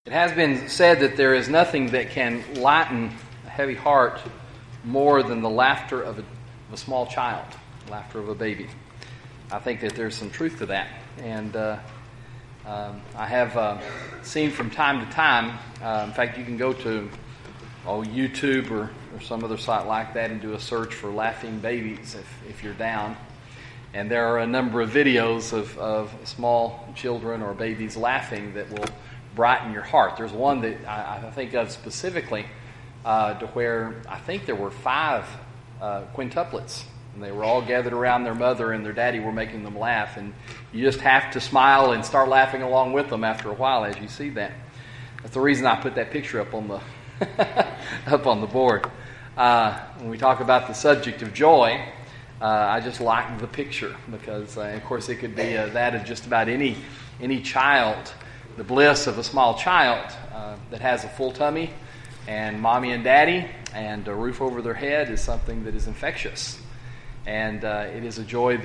It has been said that there is nothing that can lighten a heavy heart more than the laughter of a small child, laughter of a baby. I think that there's some truth to that. And I have seen from time to time, in fact, you can go to YouTube or some other site like that and do a search for laughing babies if you're down. And there are a number of videos of small children or babies laughing that will brighten your heart. There's one that I think of specifically to where I think there were 5 quintuplets, and they were all gathered around their mother and their daddy were making them laugh, and you just have to smile and start laughing along with them after a while as you see that. That's the reason I put that picture up on the up on the board. When we talk about the subject of joy, I just like the picture because, of course, it could be that of just about any child. The bliss of a small child that has a full tummy and mommy and daddy and a roof over their head is something that is infectious. And it is a joy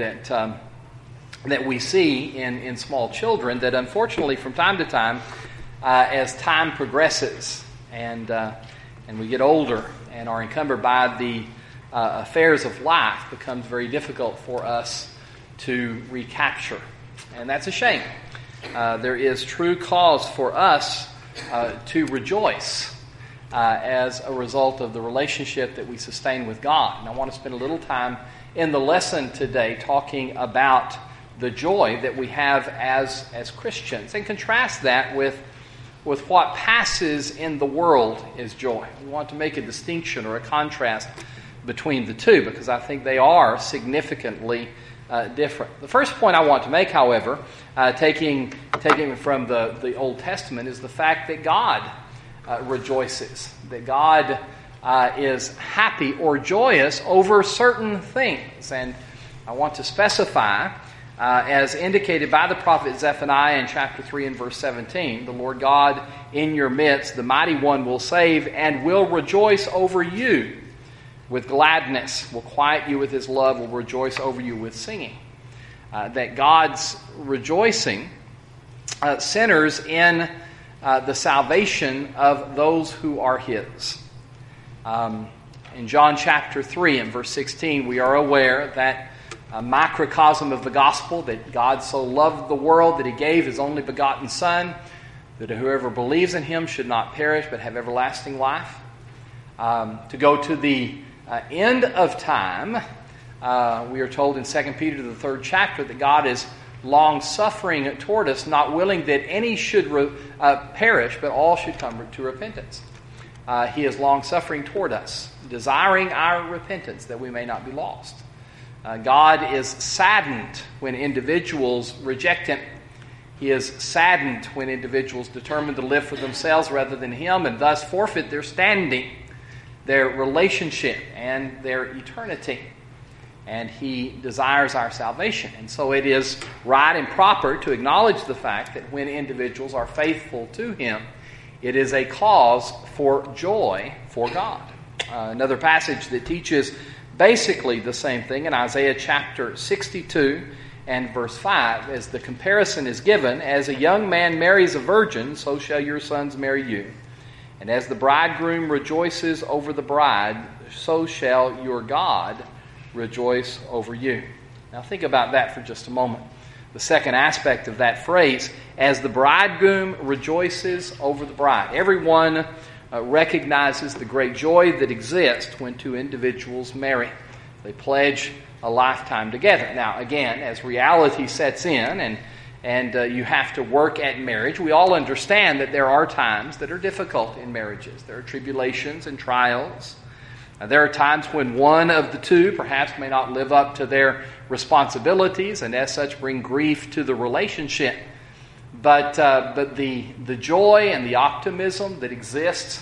that we see in small children that unfortunately from time to time, as time progresses and we get older and are encumbered by the affairs of life, becomes very difficult for us to recapture. And that's a shame. There is true cause for us to rejoice as a result of the relationship that we sustain with God. And I want to spend a little time in the lesson today talking about the joy that we have as Christians and contrast that with what passes in the world as joy. We want to make a distinction or a contrast between the two because I think they are significantly different. The first point I want to make, however, taking from the Old Testament, is the fact that God rejoices, that God is happy or joyous over certain things. And I want to specify, as indicated by the prophet Zephaniah in chapter 3 and verse 17, the Lord God in your midst, the mighty one, will save and will rejoice over you with gladness, will quiet you with his love, will rejoice over you with singing. That God's rejoicing centers in the salvation of those who are his. In John chapter 3 and verse 16, we are aware that a microcosm of the gospel, that God so loved the world that he gave his only begotten Son, that whoever believes in him should not perish but have everlasting life. To go to the end of time, we are told in 2 Peter, the 3rd chapter, that God is long-suffering toward us, not willing that any should perish, but all should come to repentance. He is long-suffering toward us, desiring our repentance, that we may not be lost. God is saddened when individuals reject him. He is saddened when individuals determine to live for themselves rather than him, and thus forfeit their standing, their relationship, and their eternity. And he desires our salvation. And so it is right and proper to acknowledge the fact that when individuals are faithful to him, it is a cause for joy for God. Another passage that teaches basically the same thing in Isaiah chapter 62 and verse 5, as the comparison is given, as a young man marries a virgin, so shall your sons marry you. And as the bridegroom rejoices over the bride, so shall your God rejoice over you. Now think about that for just a moment. The second aspect of that phrase, as the bridegroom rejoices over the bride. Everyone recognizes the great joy that exists when two individuals marry. They pledge a lifetime together. Now again, as reality sets in and you have to work at marriage, we all understand that there are times that are difficult in marriages. There are tribulations and trials. There are times when one of the two perhaps may not live up to their responsibilities and as such bring grief to the relationship. But the joy and the optimism that exists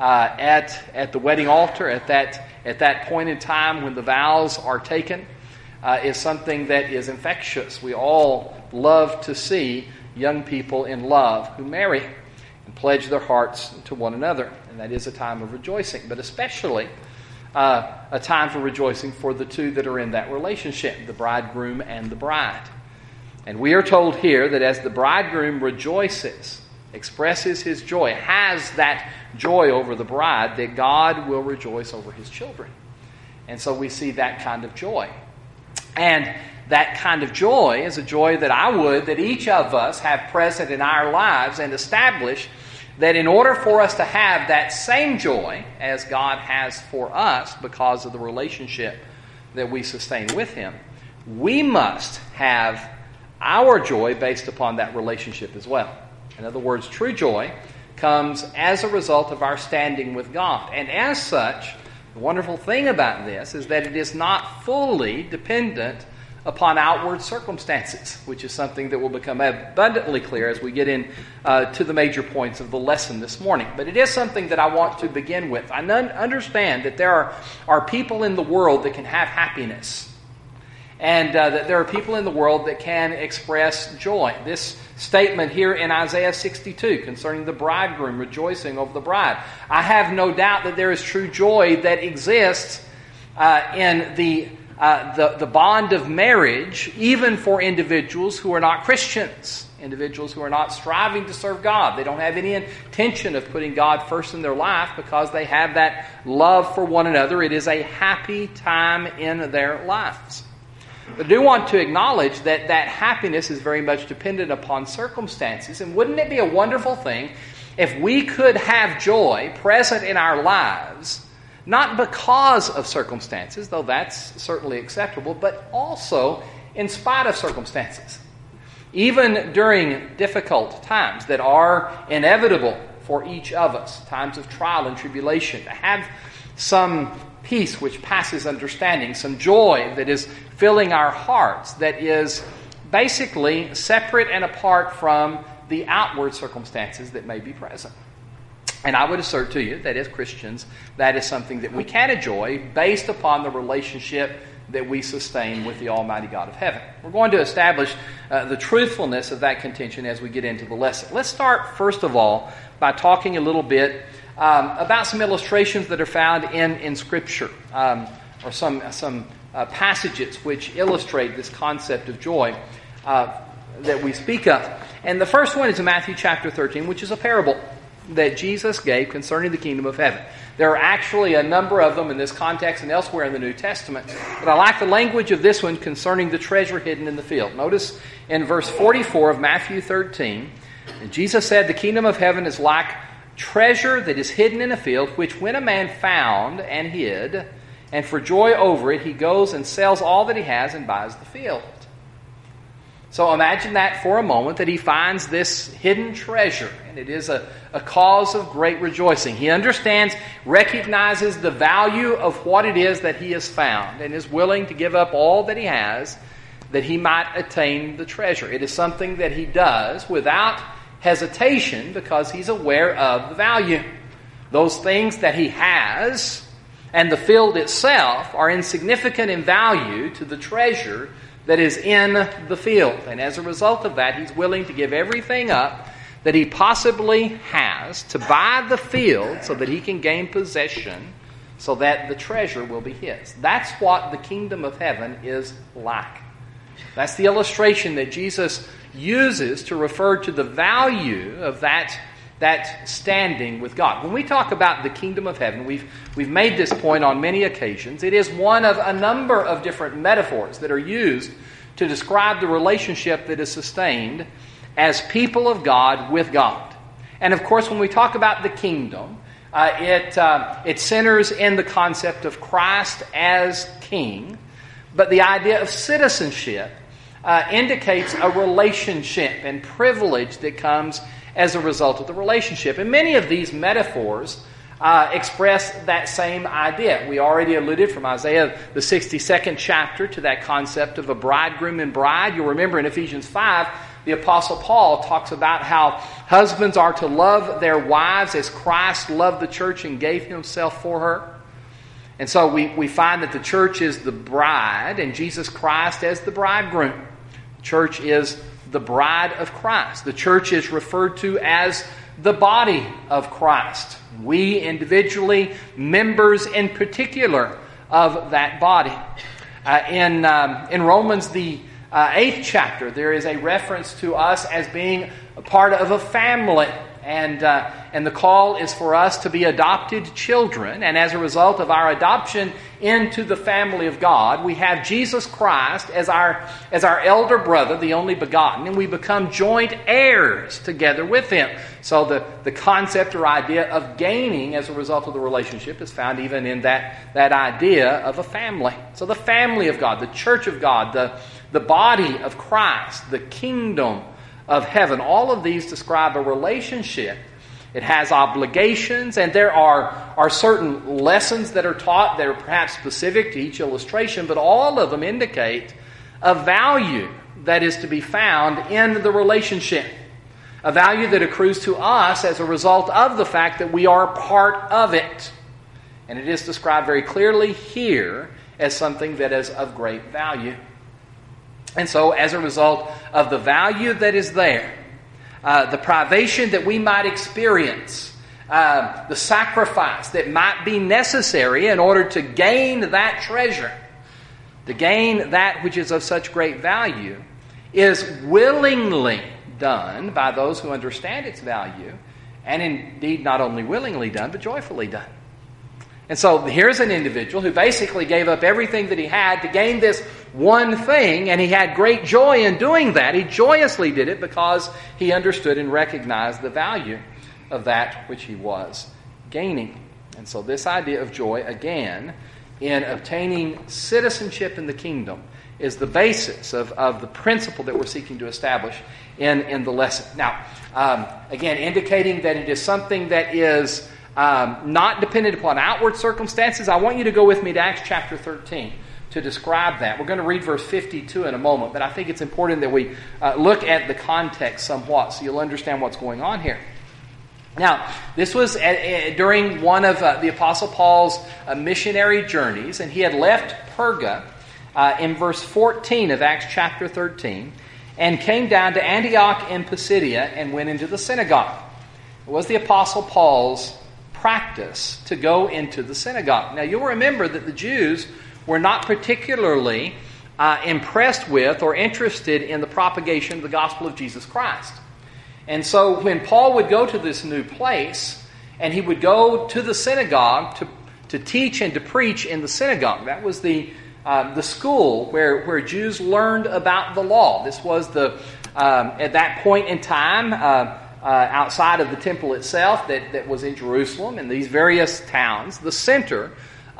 at the wedding altar at that point in time when the vows are taken is something that is infectious. We all love to see young people in love who marry and pledge their hearts to one another. And that is a time of rejoicing, but especially a time for rejoicing for the two that are in that relationship, the bridegroom and the bride. And we are told here that as the bridegroom rejoices expresses his joy, has that joy over the bride, that God will rejoice over his children. And so we see that kind of joy. And that kind of joy is a joy that each of us have present in our lives, and establish that in order for us to have that same joy as God has for us because of the relationship that we sustain with him, we must have our joy based upon that relationship as well. In other words, true joy comes as a result of our standing with God. And as such, the wonderful thing about this is that it is not fully dependent upon outward circumstances, which is something that will become abundantly clear as we get in to the major points of the lesson this morning. But it is something that I want to begin with. I understand that there are people in the world that can have happiness, and that there are people in the world that can express joy. This statement here in Isaiah 62 concerning the bridegroom rejoicing over the bride, I have no doubt that there is true joy that exists in the bond of marriage, even for individuals who are not Christians, individuals who are not striving to serve God. They don't have any intention of putting God first in their life because they have that love for one another. It is a happy time in their lives. But I do want to acknowledge that happiness is very much dependent upon circumstances. And wouldn't it be a wonderful thing if we could have joy present in our lives, not because of circumstances, though that's certainly acceptable, but also in spite of circumstances. Even during difficult times that are inevitable for each of us, times of trial and tribulation, to have some peace which passes understanding, some joy that is filling our hearts, that is basically separate and apart from the outward circumstances that may be present. And I would assert to you that as Christians, that is something that we can enjoy based upon the relationship that we sustain with the Almighty God of heaven. We're going to establish the truthfulness of that contention as we get into the lesson. Let's start, first of all, by talking a little bit about some illustrations that are found in Scripture, or some passages which illustrate this concept of joy that we speak of. And the first one is in Matthew chapter 13, which is a parable that Jesus gave concerning the kingdom of heaven. There are actually a number of them in this context and elsewhere in the New Testament, but I like the language of this one concerning the treasure hidden in the field. Notice in verse 44 of Matthew 13, Jesus said, "The kingdom of heaven is like treasure that is hidden in a field, which when a man found and hid, and for joy over it, he goes and sells all that he has and buys the field." So imagine that for a moment, that he finds this hidden treasure, and it is a cause of great rejoicing. He understands, recognizes the value of what it is that he has found, and is willing to give up all that he has that he might attain the treasure. It is something that he does without hesitation because he's aware of the value. Those things that he has and the field itself are insignificant in value to the treasure that is in the field. And as a result of that, he's willing to give everything up that he possibly has to buy the field so that he can gain possession so that the treasure will be his. That's what the kingdom of heaven is like. That's the illustration that Jesus uses to refer to the value of that standing with God. When we talk about the kingdom of heaven, we've made this point on many occasions. It is one of a number of different metaphors that are used to describe the relationship that is sustained as people of God with God. And of course, when we talk about the kingdom, it centers in the concept of Christ as king, but the idea of citizenship indicates a relationship and privilege that comes as a result of the relationship. And many of these metaphors express that same idea. We already alluded from Isaiah, the 62nd chapter, to that concept of a bridegroom and bride. You'll remember in Ephesians 5, the Apostle Paul talks about how husbands are to love their wives as Christ loved the church and gave himself for her. And so we find that the church is the bride and Jesus Christ as the bridegroom. The church is the bride of Christ. The church is referred to as the body of Christ. We individually, members in particular of that body. In Romans, the 8th chapter, there is a reference to us as being a part of a family. And the call is for us to be adopted children. And as a result of our adoption into the family of God, we have Jesus Christ as our elder brother, the only begotten, and we become joint heirs together with Him. So the concept or idea of gaining as a result of the relationship is found even in that idea of a family. So the family of God, the church of God, the body of Christ, the kingdom of heaven, all of these describe a relationship. It has obligations, and there are certain lessons that are taught that are perhaps specific to each illustration, but all of them indicate a value that is to be found in the relationship. A value that accrues to us as a result of the fact that we are part of it. And it is described very clearly here as something that is of great value. And so, as a result of the value that is there, the privation that we might experience, the sacrifice that might be necessary in order to gain that treasure, to gain that which is of such great value, is willingly done by those who understand its value, and indeed not only willingly done, but joyfully done. And so here's an individual who basically gave up everything that he had to gain this one thing, and he had great joy in doing that. He joyously did it because he understood and recognized the value of that which he was gaining. And so this idea of joy, again, in obtaining citizenship in the kingdom, is the basis of the principle that we're seeking to establish in the lesson. Now, again, indicating that it is something that is not dependent upon outward circumstances, I want you to go with me to Acts chapter 13 to describe that. We're going to read verse 52 in a moment, but I think it's important that we look at the context somewhat so you'll understand what's going on here. Now, this was during one of the Apostle Paul's missionary journeys, and he had left Perga in verse 14 of Acts chapter 13 and came down to Antioch in Pisidia and went into the synagogue. It was the Apostle Paul's practice to go into the synagogue. Now, you'll remember that the Jews were not particularly impressed with or interested in the propagation of the gospel of Jesus Christ. And so when Paul would go to this new place, and he would go to the synagogue to teach and to preach in the synagogue, that was the school where Jews learned about the law. This was at that point in time, outside of the temple itself that was in Jerusalem and these various towns, the center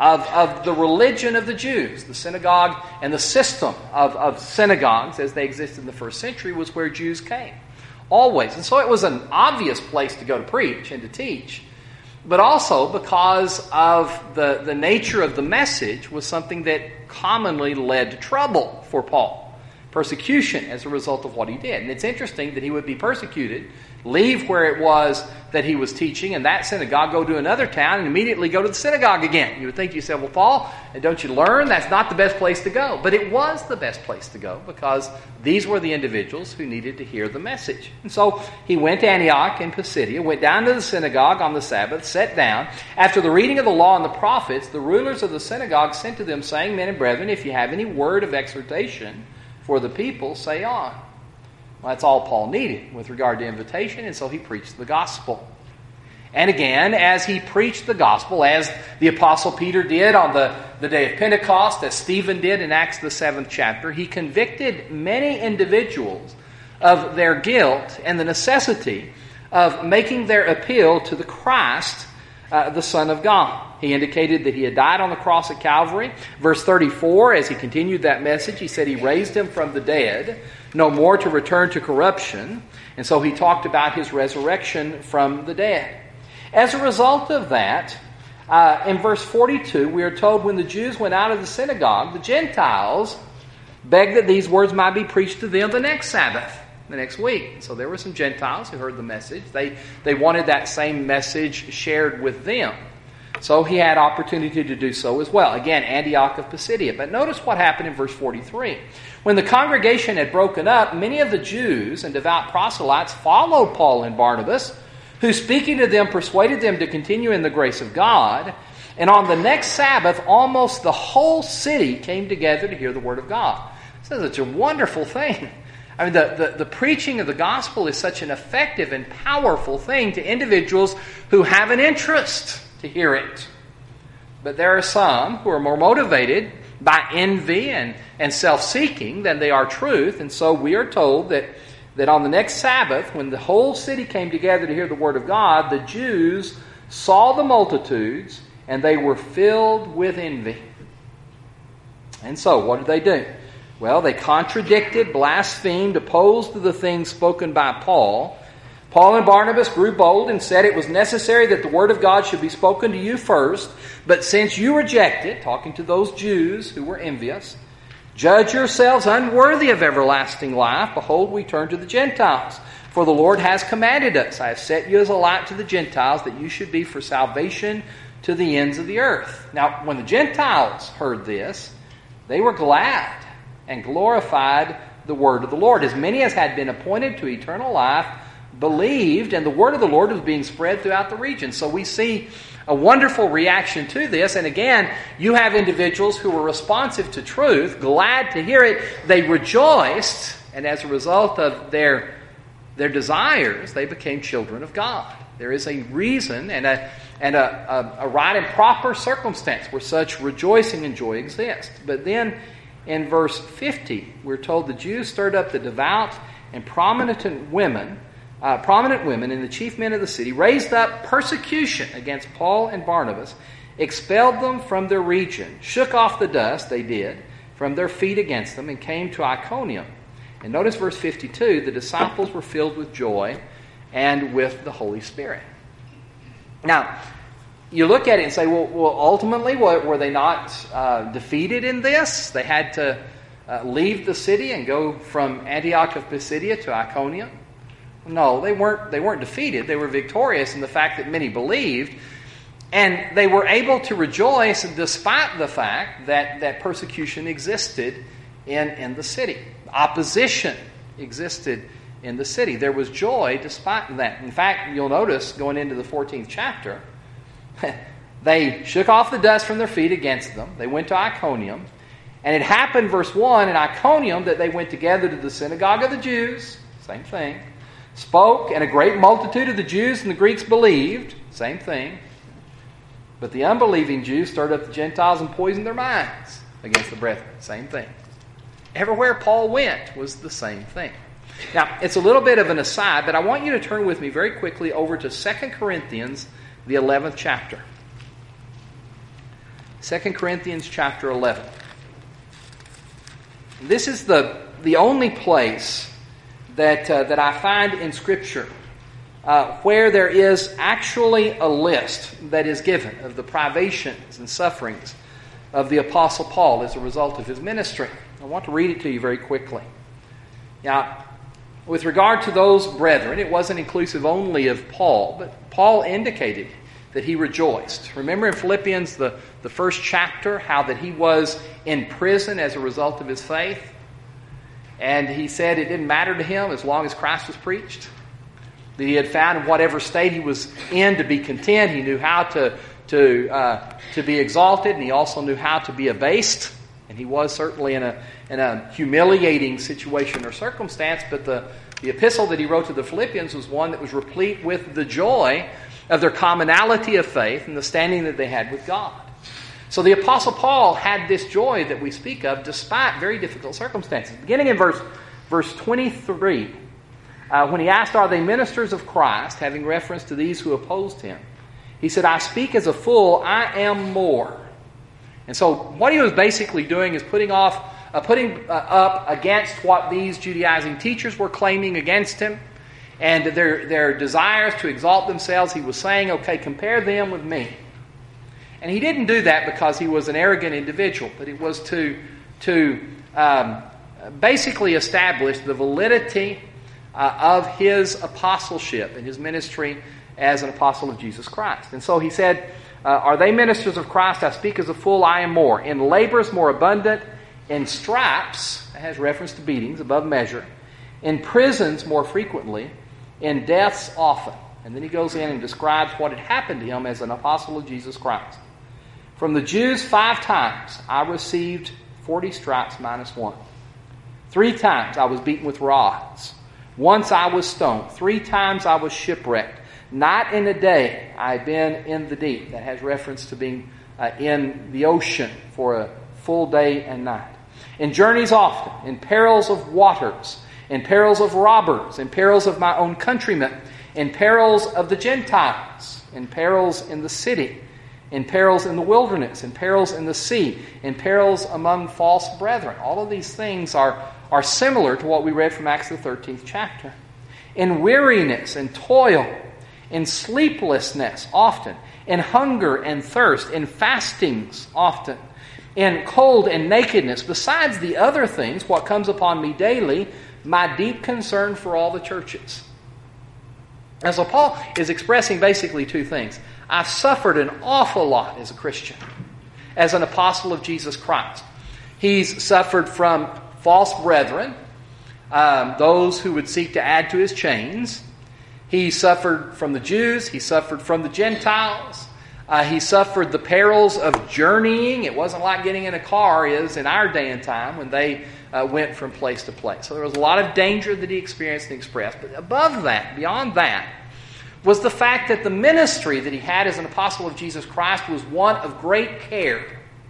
of the religion of the Jews. The synagogue and the system of synagogues as they existed in the first century was where Jews came. Always. And so it was an obvious place to go to preach and to teach. But also because of the nature of the message was something that commonly led to trouble for Paul. Persecution as a result of what he did. And it's interesting that he would be persecuted, leave where it was that he was teaching in that synagogue, go to another town, and immediately go to the synagogue again. You would think to yourself, well, Paul, don't you learn? That's not the best place to go. But it was the best place to go because these were the individuals who needed to hear the message. And so he went to Antioch in Pisidia, went down to the synagogue on the Sabbath, sat down. After the reading of the law and the prophets, the rulers of the synagogue sent to them, saying, Men and brethren, if you have any word of exhortation for the people, say on. Well, that's all Paul needed with regard to invitation, and so he preached the gospel. And again, as he preached the gospel, as the Apostle Peter did on the day of Pentecost, as Stephen did in Acts the 7th chapter, he convicted many individuals of their guilt and the necessity of making their appeal to the Christ, the Son of God. He indicated that he had died on the cross at Calvary. Verse 34, as he continued that message, he said he raised him from the dead, no more to return to corruption. And so he talked about his resurrection from the dead. As a result of that, in verse 42, we are told when the Jews went out of the synagogue, the Gentiles begged that these words might be preached to them the next Sabbath, the next week. So there were some Gentiles who heard the message. They wanted that same message shared with them. So he had opportunity to do so as well. Again, Antioch of Pisidia. But notice what happened in verse 43. When the congregation had broken up, many of the Jews and devout proselytes followed Paul and Barnabas, who speaking to them persuaded them to continue in the grace of God. And on the next Sabbath, almost the whole city came together to hear the word of God. So it's a wonderful thing. I mean, the preaching of the gospel is such an effective and powerful thing to individuals who have an interest to hear it. But there are some who are more motivated by envy and self-seeking than they are truth. And so we are told that on the next Sabbath, when the whole city came together to hear the word of God, the Jews saw the multitudes and they were filled with envy. And so what did they do? Well, they contradicted, blasphemed, opposed to the things spoken by Paul. Paul and Barnabas grew bold and said it was necessary that the word of God should be spoken to you first. But since you reject it, talking to those Jews who were envious, judge yourselves unworthy of everlasting life. Behold, we turn to the Gentiles. For the Lord has commanded us, I have set you as a light to the Gentiles, that you should be for salvation to the ends of the earth. Now, when the Gentiles heard this, they were glad and glorified the word of the Lord. As many as had been appointed to eternal life believed, and the word of the Lord was being spread throughout the region. So we see a wonderful reaction to this. And again, you have individuals who were responsive to truth, glad to hear it. They rejoiced, and as a result of their desires, they became children of God. There is a reason and a right and proper circumstance where such rejoicing and joy exist. But then in verse 50, we're told the Jews stirred up the devout and prominent women and the chief men of the city, raised up persecution against Paul and Barnabas, expelled them from their region, shook off the dust, they did, from their feet against them, and came to Iconium. And notice verse 52, the disciples were filled with joy and with the Holy Spirit. Now, you look at it and say, well ultimately, were they not defeated in this? They had to leave the city and go from Antioch of Pisidia to Iconium? No, they weren't defeated. They were victorious in the fact that many believed. And they were able to rejoice despite the fact that persecution existed in the city. Opposition existed in the city. There was joy despite that. In fact, you'll notice going into the 14th chapter, they shook off the dust from their feet against them. They went to Iconium. And it happened, verse 1, in Iconium that they went together to the synagogue of the Jews. Same thing. Spoke, and a great multitude of the Jews and the Greeks believed. Same thing. But the unbelieving Jews stirred up the Gentiles and poisoned their minds against the brethren. Same thing. Everywhere Paul went was the same thing. Now, it's a little bit of an aside, but I want you to turn with me very quickly over to 2 Corinthians, the 11th chapter. 2 Corinthians chapter 11. This is the only place that I find in Scripture where there is actually a list that is given of the privations and sufferings of the Apostle Paul as a result of his ministry. I want to read it to you very quickly. Now, with regard to those brethren, it wasn't inclusive only of Paul, but Paul indicated that he rejoiced. Remember in Philippians, the first chapter, how that he was in prison as a result of his faith? And he said it didn't matter to him as long as Christ was preached. That he had found in whatever state he was in to be content. He knew how to be exalted, and he also knew how to be abased. And he was certainly in a humiliating situation or circumstance, but the epistle that he wrote to the Philippians was one that was replete with the joy of their commonality of faith and the standing that they had with God. So the Apostle Paul had this joy that we speak of despite very difficult circumstances. Beginning in verse 23, when he asked, are they ministers of Christ, having reference to these who opposed him, he said, I speak as a fool, I am more. And so what he was basically doing is putting up against what these Judaizing teachers were claiming against him and their desires to exalt themselves. He was saying, okay, compare them with me. And he didn't do that because he was an arrogant individual, but it was to basically establish the validity of his apostleship and his ministry as an apostle of Jesus Christ. And so he said, are they ministers of Christ? I speak as a fool, I am more. In labors more abundant, in stripes, that has reference to beatings above measure, in prisons more frequently, in deaths often. And then he goes in and describes what had happened to him as an apostle of Jesus Christ. From the Jews 5 times I received 40 stripes minus 1. 3 times I was beaten with rods. Once I was stoned. 3 times I was shipwrecked. Night and a day I have been in the deep. That has reference to being in the ocean for a full day and night. In journeys often, in perils of waters, in perils of robbers, in perils of my own countrymen, in perils of the Gentiles, in perils in the city, in perils in the wilderness, in perils in the sea, in perils among false brethren. All of these things are similar to what we read from Acts the 13th chapter. In weariness and toil, in sleeplessness often, in hunger and thirst, in fastings often, in cold and nakedness, besides the other things, what comes upon me daily, my deep concern for all the churches. And so Paul is expressing basically 2 things. I've suffered an awful lot as a Christian, as an apostle of Jesus Christ. He's suffered from false brethren, those who would seek to add to his chains. He suffered from the Jews. He suffered from the Gentiles. He suffered the perils of journeying. It wasn't like getting in a car is in our day and time when they went from place to place. So there was a lot of danger that he experienced and expressed. But above that, beyond that, was the fact that the ministry that he had as an apostle of Jesus Christ was one of great care,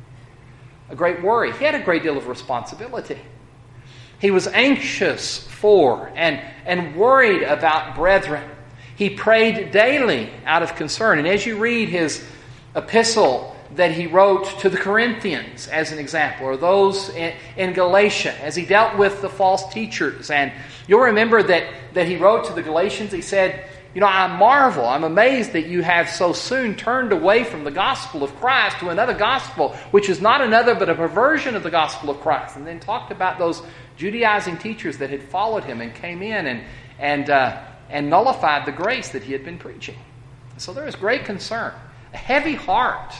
a great worry. He had a great deal of responsibility. He was anxious for and worried about brethren. He prayed daily out of concern. And as you read his epistle that he wrote to the Corinthians, as an example, or those in Galatia, as he dealt with the false teachers, and you'll remember that he wrote to the Galatians, he said, I'm amazed that you have so soon turned away from the gospel of Christ to another gospel, which is not another but a perversion of the gospel of Christ. And then talked about those Judaizing teachers that had followed him and came in and nullified the grace that he had been preaching. So there was great concern, a heavy heart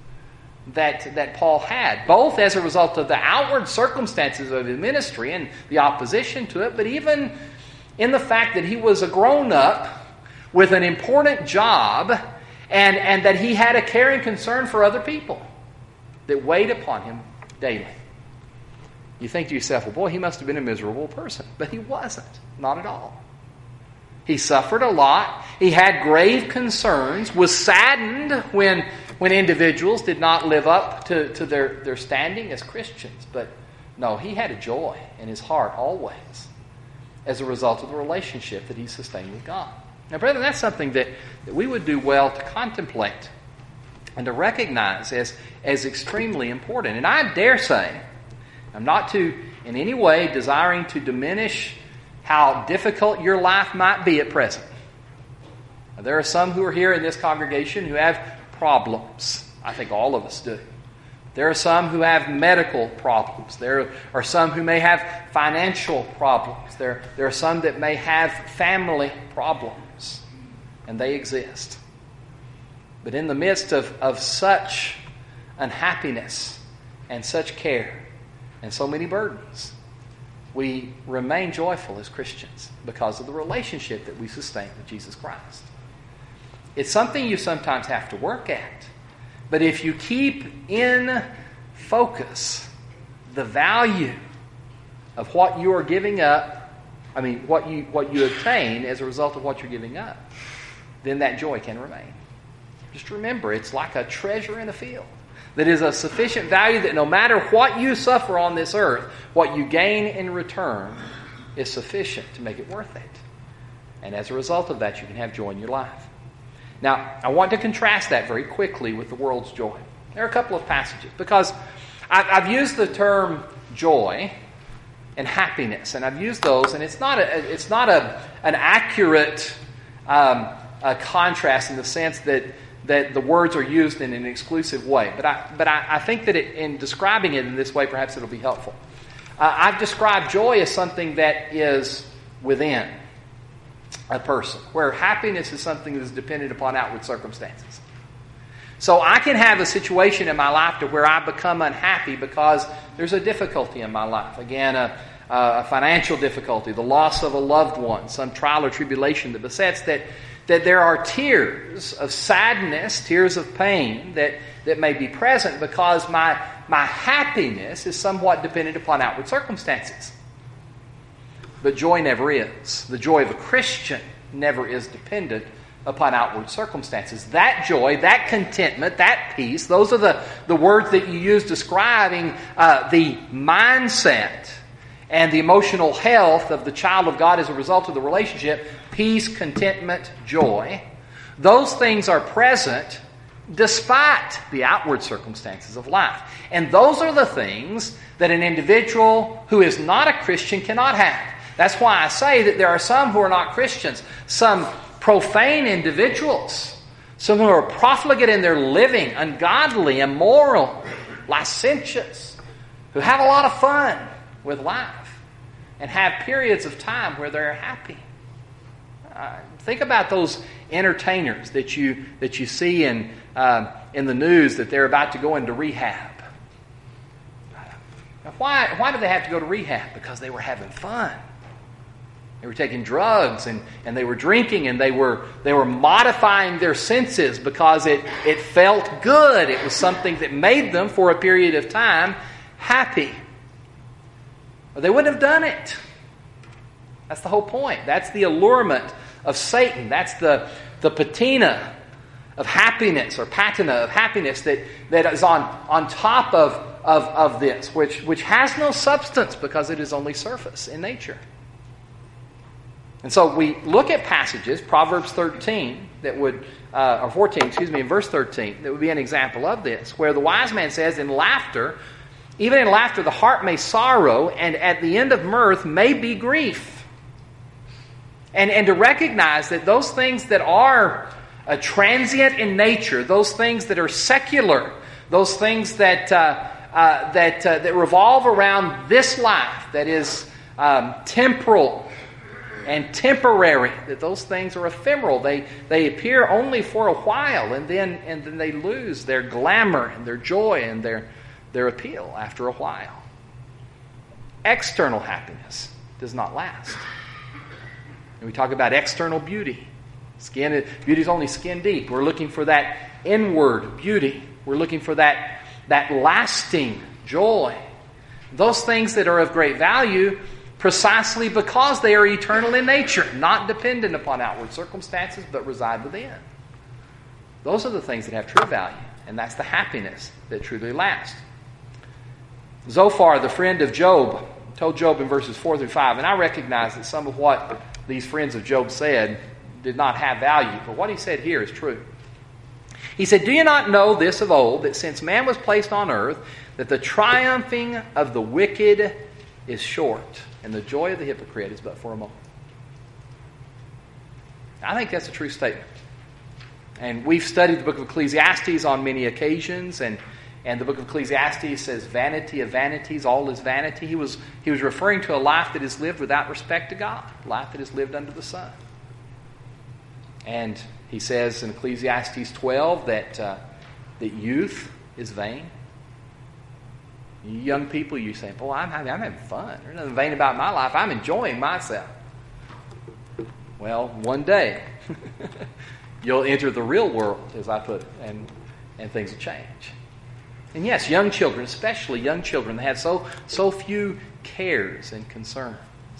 that Paul had, both as a result of the outward circumstances of his ministry and the opposition to it, but even in the fact that he was a grown-up with an important job and that he had a caring concern for other people that weighed upon him daily. You think to yourself, well, boy, he must have been a miserable person. But he wasn't. Not at all. He suffered a lot. He had grave concerns, was saddened when individuals did not live up to their standing as Christians. But no, he had a joy in his heart always as a result of the relationship that he sustained with God. Now, brethren, that's something that we would do well to contemplate and to recognize as extremely important. And I dare say, I'm not in any way desiring to diminish how difficult your life might be at present. Now, there are some who are here in this congregation who have problems. I think all of us do. There are some who have medical problems. There are some who may have financial problems. There are some that may have family problems. And they exist. But in the midst of such unhappiness and such care and so many burdens, we remain joyful as Christians because of the relationship that we sustain with Jesus Christ. It's something you sometimes have to work at. But if you keep in focus the value of what you are giving up, what you obtain as a result of what you're giving up, then that joy can remain. Just remember, it's like a treasure in a field that is of sufficient value that no matter what you suffer on this earth, what you gain in return is sufficient to make it worth it. And as a result of that, you can have joy in your life. Now, I want to contrast that very quickly with the world's joy. There are a couple of passages, because I've used the term joy and happiness, and I've used those, and it's not an accurate contrast in the sense that the words are used in an exclusive way. But I think that in describing it in this way, perhaps it'll be helpful. I've described joy as something that is within a person, where happiness is something that is dependent upon outward circumstances. So I can have a situation in my life to where I become unhappy because there's a difficulty in my life. Again, a financial difficulty, the loss of a loved one, some trial or tribulation that besets that there are tears of sadness, tears of pain that may be present because my happiness is somewhat dependent upon outward circumstances. but joy never is. The joy of a Christian never is dependent upon outward circumstances. That joy, that contentment, that peace, those are the words that you use describing the mindset and the emotional health of the child of God as a result of the relationship. Peace, contentment, joy. Those things are present despite the outward circumstances of life. And those are the things that an individual who is not a Christian cannot have. That's why I say that there are some who are not Christians, some profane individuals, some who are profligate in their living, ungodly, immoral, licentious, who have a lot of fun with life and have periods of time where they're happy. Think about those entertainers that you see in the news that they're about to go into rehab. Now, why did they have to go to rehab? Because they were having fun. They were taking drugs and they were drinking and they were modifying their senses because it felt good. It was something that made them, for a period of time, happy. Or they wouldn't have done it. That's the whole point. That's the allurement of Satan. That's the patina of happiness, or patina of happiness that is on top of this, which has no substance because it is only surface in nature. And so we look at passages, Proverbs 13, that would, or 14, in verse 13, that would be an example of this, where the wise man says, even in laughter the heart may sorrow, and at the end of mirth may be grief. And to recognize that those things that are transient in nature, those things that are secular, those things that revolve around this life, that is temporal and temporary, that those things are ephemeral. They appear only for a while, and then they lose their glamour and their joy and their appeal after a while. External happiness does not last. And we talk about external beauty. Beauty is only skin deep. We're looking for that inward beauty. We're looking for that lasting joy. Those things that are of great value precisely because they are eternal in nature, not dependent upon outward circumstances, but reside within. Those are the things that have true value, and that's the happiness that truly lasts. Zophar, the friend of Job, told Job in verses 4 through 5, and I recognize that some of what these friends of Job said did not have value, but what he said here is true. He said, "Do you not know this of old, that since man was placed on earth, that the triumphing of the wicked is short, and the joy of the hypocrite is but for a moment?" I think that's a true statement. And we've studied the book of Ecclesiastes on many occasions, and the book of Ecclesiastes says, vanity of vanities, all is vanity. He was referring to a life that is lived without respect to God, a life that is lived under the sun. And he says in Ecclesiastes 12 that youth is vain. You young people, you say, "Boy, I'm having fun. There's nothing vain about my life. I'm enjoying myself." Well, one day you'll enter the real world, as I put it, and things will change. And yes, young children, especially young children, they have so few cares and concerns.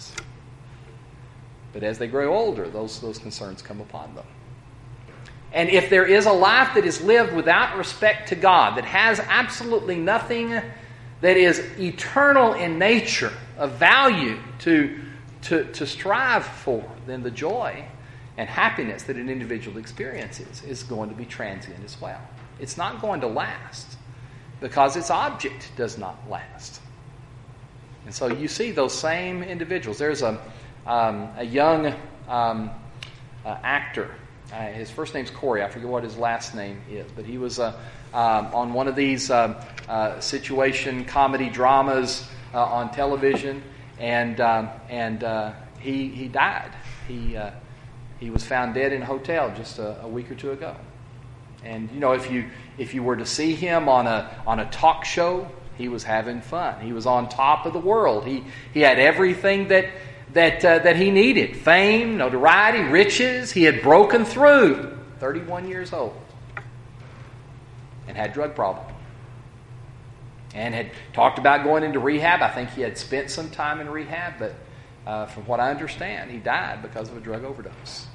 But as they grow older, those concerns come upon them. And if there is a life that is lived without respect to God, that has absolutely nothing that is eternal in nature, of value to strive for, then the joy and happiness that an individual experiences is going to be transient as well. It's not going to last because its object does not last. And so you see those same individuals. There's a young actor. His first name's Corey. I forget what his last name is, but he was on one of these situation comedy dramas on television, and he died. He was found dead in a hotel just a week or two ago. And you know, if you were to see him on a talk show, he was having fun. He was on top of the world. He had everything that he needed: fame, notoriety, riches. He had broken through. 31 years old, and had drug problem, and had talked about going into rehab. I think he had spent some time in rehab, from what I understand, he died because of a drug overdose.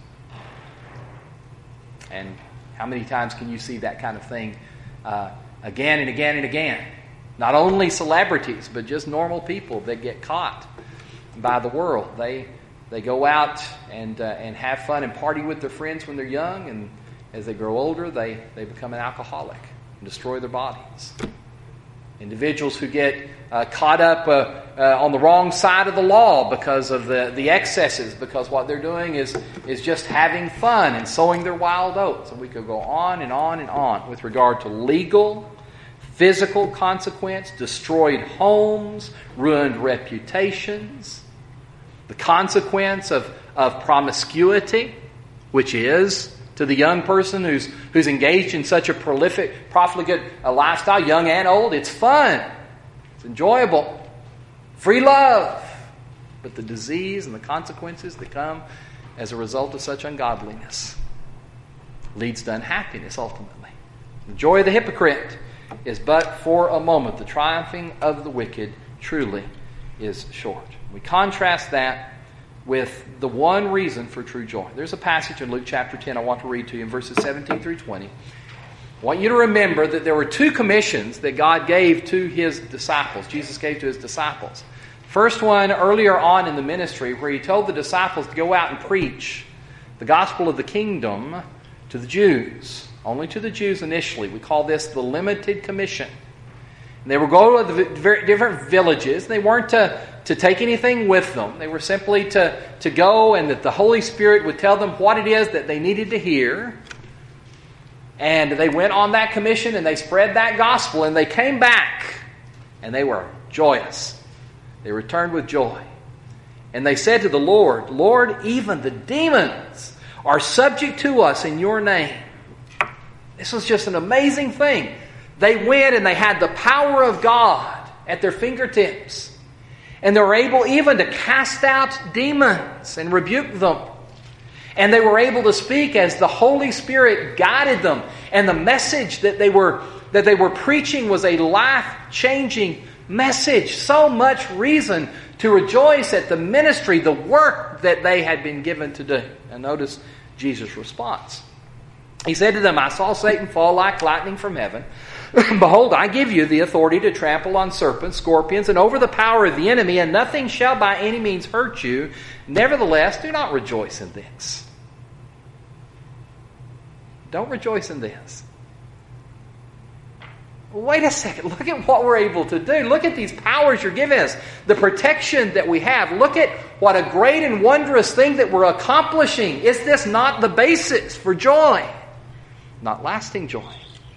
And how many times can you see that kind of thing again and again and again? Not only celebrities, but just normal people that get caught by the world. They go out and have fun and party with their friends when they're young, and as they grow older, they become an alcoholic and destroy their bodies. Individuals who get caught up on the wrong side of the law because of the excesses, because what they're doing is just having fun and sowing their wild oats. And we could go on and on and on with regard to legal, physical consequence, destroyed homes, ruined reputations, the consequence of promiscuity, which is, to the young person who's engaged in such a prolific, profligate lifestyle, young and old, it's fun. It's enjoyable. Free love. But the disease and the consequences that come as a result of such ungodliness leads to unhappiness ultimately. The joy of the hypocrite is but for a moment. The triumphing of the wicked truly is short. We contrast that with the one reason for true joy. There's a passage in Luke chapter 10 I want to read to you in verses 17 through 20. I want you to remember that there were two commissions that God gave to His disciples. Jesus gave to His disciples. First one earlier on in the ministry, where He told the disciples to go out and preach the gospel of the kingdom to the Jews. Only to the Jews initially. We call this the limited commission. And they would go to the very different villages. They weren't to take anything with them. They were simply to go, and that the Holy Spirit would tell them what it is that they needed to hear. And they went on that commission and they spread that gospel, and they came back and they were joyous. They returned with joy. And they said to the Lord, Lord, even the demons are subject to us in your name. This was just an amazing thing. They went and they had the power of God at their fingertips. And they were able even to cast out demons and rebuke them. And they were able to speak as the Holy Spirit guided them. And the message that they were preaching was a life-changing message. So much reason to rejoice at the ministry, the work that they had been given to do. And notice Jesus' response. He said to them, I saw Satan fall like lightning from heaven. Behold, I give you the authority to trample on serpents, scorpions, and over the power of the enemy, and nothing shall by any means hurt you. Nevertheless, do not rejoice in this. Don't rejoice in this. Wait a second. Look at what we're able to do. Look at these powers you're giving us. The protection that we have. Look at what a great and wondrous thing that we're accomplishing. Is this not the basis for joy? Not lasting joy.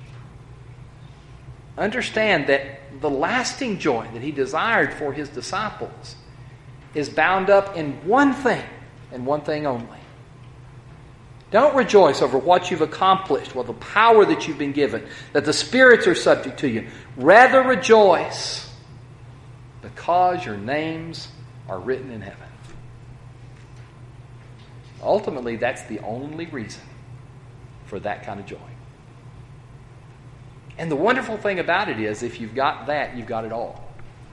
Understand that the lasting joy that He desired for His disciples is bound up in one thing, and one thing only. Don't rejoice over what you've accomplished, the power that you've been given, that the spirits are subject to you. Rather rejoice because your names are written in heaven. Ultimately, that's the only reason for that kind of joy. And the wonderful thing about it is, if you've got that, you've got it all.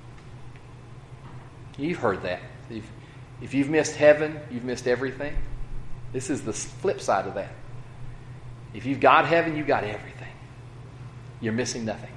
You've heard that. If you've missed heaven, you've missed everything. This is the flip side of that. If you've got heaven, you've got everything. You're missing nothing.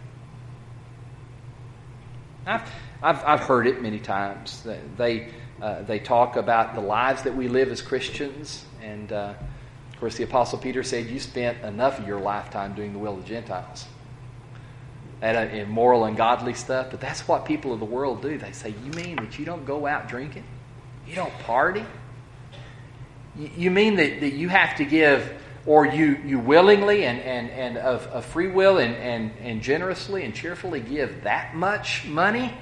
I've heard it many times. They talk about the lives that we live as Christians, and of course the Apostle Peter said, you spent enough of your lifetime doing the will of the Gentiles. That immoral, ungodly stuff. But that's what people of the world do. They say, you mean that you don't go out drinking? You don't party? You mean that you have to give, or you willingly and of free will and generously and cheerfully give that much money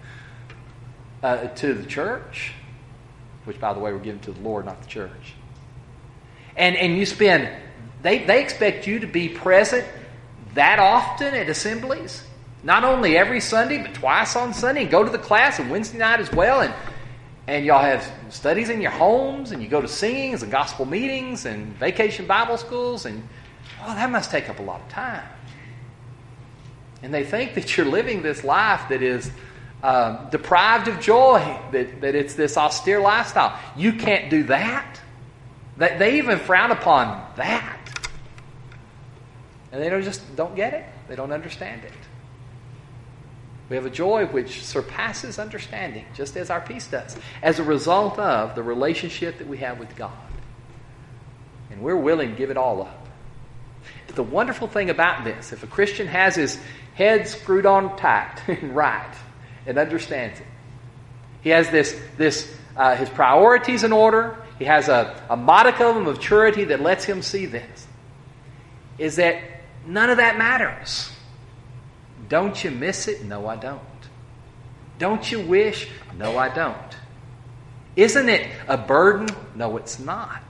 to the church? Which, by the way, we're giving to the Lord, not the church. And you spend, they expect you to be present that often at assemblies, not only every Sunday, but twice on Sunday, and go to the class on Wednesday night as well, and y'all have studies in your homes, and you go to singings and gospel meetings and vacation Bible schools, and that must take up a lot of time. And they think that you're living this life that is deprived of joy, that it's this austere lifestyle. You can't do that. They even frown upon that. And they don't get it. They don't understand it. We have a joy which surpasses understanding, just as our peace does, as a result of the relationship that we have with God. And we're willing to give it all up. The wonderful thing about this, if a Christian has his head screwed on tight and right and understands it, he has his priorities in order, he has a modicum of maturity that lets him see this, is that none of that matters. Don't you miss it? No, I don't. Don't you wish? No, I don't. Isn't it a burden? No, it's not.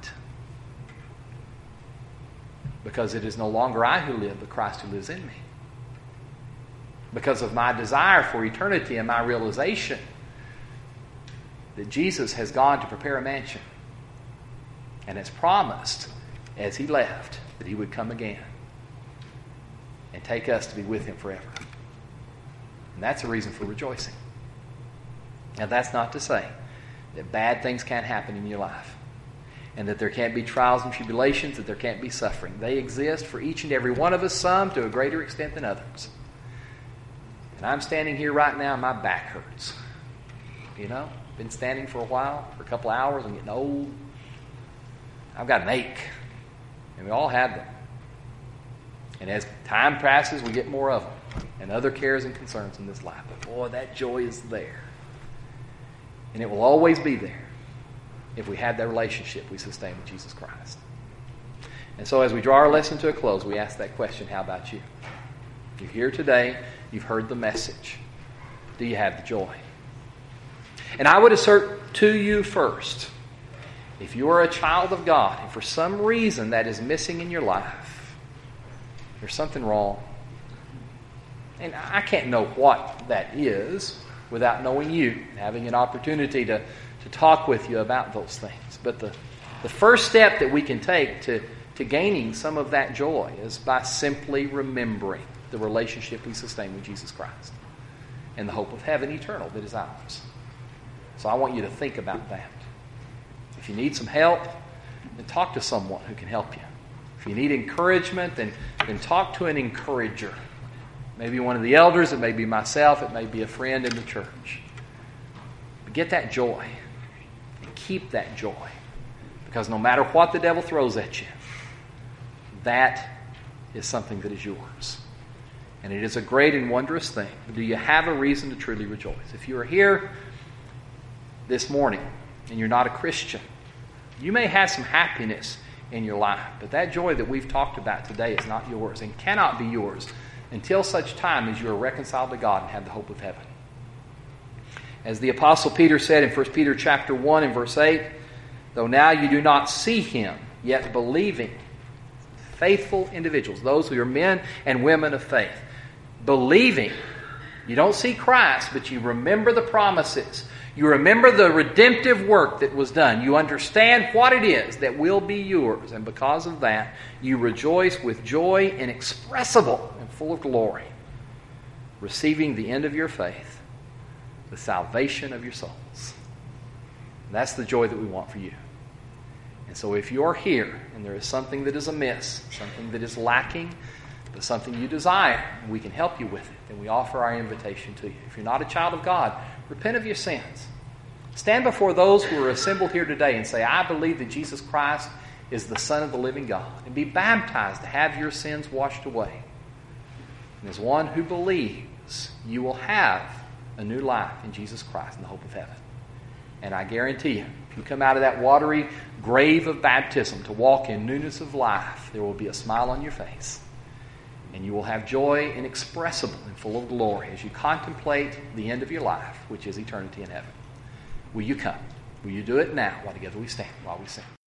Because it is no longer I who live, but Christ who lives in me. Because of my desire for eternity and my realization that Jesus has gone to prepare a mansion and has promised, as he left, that he would come again and take us to be with him forever. And that's a reason for rejoicing. Now, that's not to say that bad things can't happen in your life, and that there can't be trials and tribulations, that there can't be suffering. They exist for each and every one of us, some to a greater extent than others. And I'm standing here right now, and my back hurts. Been standing for a while, for a couple of hours, I'm getting old. I've got an ache. And we all have them. And as time passes, we get more of them. And other cares and concerns in this life. But boy, that joy is there. And it will always be there if we have that relationship we sustain with Jesus Christ. And so as we draw our lesson to a close, we ask that question, how about you? You're here today, you've heard the message. Do you have the joy? And I would assert to you first, if you are a child of God, and for some reason that is missing in your life, there's something wrong. And I can't know what that is without knowing you, and having an opportunity to talk with you about those things. But the first step that we can take to gaining some of that joy is by simply remembering the relationship we sustain with Jesus Christ and the hope of heaven eternal that is ours. So I want you to think about that. If you need some help, then talk to someone who can help you. If you need encouragement, then talk to an encourager. Maybe one of the elders, it may be myself, it may be a friend in the church. But get that joy and keep that joy. Because no matter what the devil throws at you, that is something that is yours. And it is a great and wondrous thing. Do you have a reason to truly rejoice? If you are here this morning and you're not a Christian, you may have some happiness in your life, but that joy that we've talked about today is not yours and cannot be yours until such time as you are reconciled to God and have the hope of heaven. As the Apostle Peter said in 1 Peter chapter 1 and verse 8, though now you do not see him, yet believing, faithful individuals, those who are men and women of faith, believing, you don't see Christ, but you remember the promises. You remember the redemptive work that was done. You understand what it is that will be yours. And because of that, you rejoice with joy inexpressible and full of glory, receiving the end of your faith, the salvation of your souls. And that's the joy that we want for you. And so if you're here and there is something that is amiss, something that is lacking, but something you desire, we can help you with it, then we offer our invitation to you. If you're not a child of God, repent of your sins. Stand before those who are assembled here today and say, I believe that Jesus Christ is the Son of the living God. And be baptized to have your sins washed away. And as one who believes, you will have a new life in Jesus Christ and the hope of heaven. And I guarantee you, if you come out of that watery grave of baptism to walk in newness of life, there will be a smile on your face. And you will have joy inexpressible and full of glory as you contemplate the end of your life, which is eternity in heaven. Will you come? Will you do it now while together we stand, while we sing?